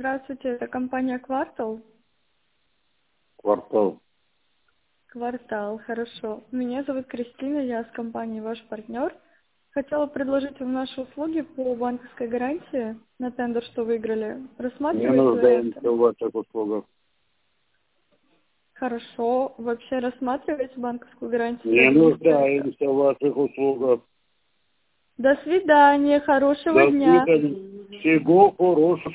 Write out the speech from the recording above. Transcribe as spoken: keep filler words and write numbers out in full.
Здравствуйте, это компания «Квартал». Квартал. «Квартал», хорошо. Меня зовут Кристина, я с компанией «Ваш партнер». Хотела предложить вам наши услуги по банковской гарантии на тендер, что выиграли. Не Рассматриваете нуждаемся это? в ваших услугах. Хорошо. Вообще рассматриваете банковскую гарантию? Не Для бизнеса? нуждаемся в ваших услугах. До свидания, хорошего До дня. свидания. Всего хорошего.